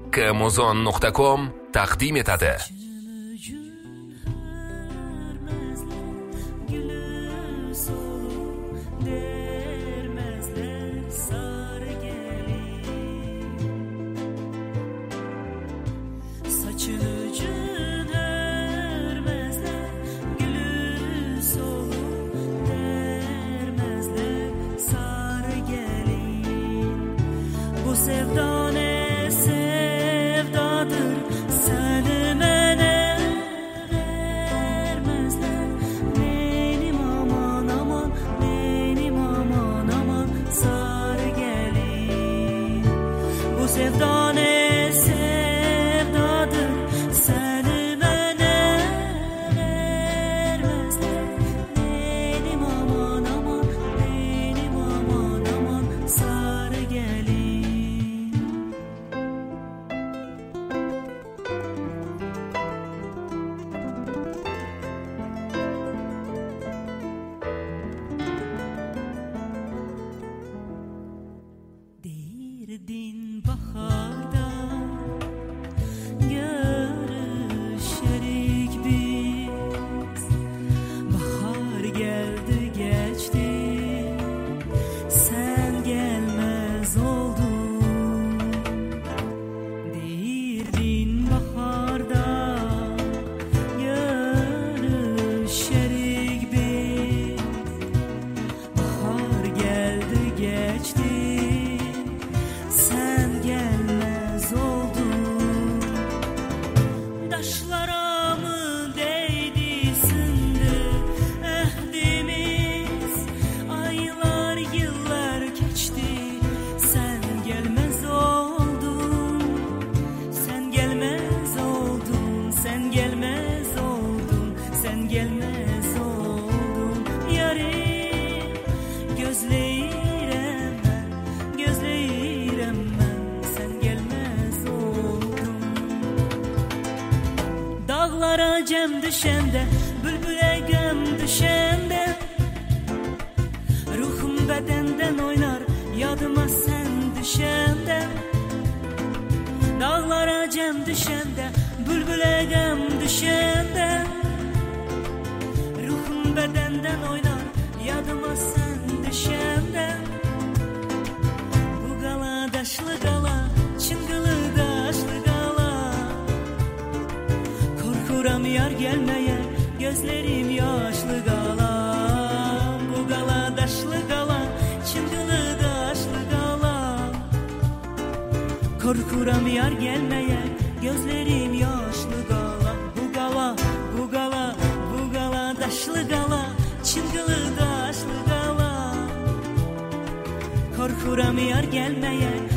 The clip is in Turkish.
kmozon.com taqdim etadi. Dağlara cem düşende, bülbüle gem düşende, ruhum bedenden oynar, yadıma sen düşende. Dağlara cem düşende, bülbüle gem düşende, ruhum bedenden oynar, yadıma sen düşende. Bu gala daşlı gala, çıngılı daşlı gala, korkuram yar gelmeye, gözlerim yaşlı gala. Bu gala daşlı gala, çıngılı daşlı gala, korkuram yar gelmeye, gözlerim yaşlı gala. Bu gala, bu gala, bu gala daşlı gala, çıngılı daşlı gala, korkuram yar gelmeye,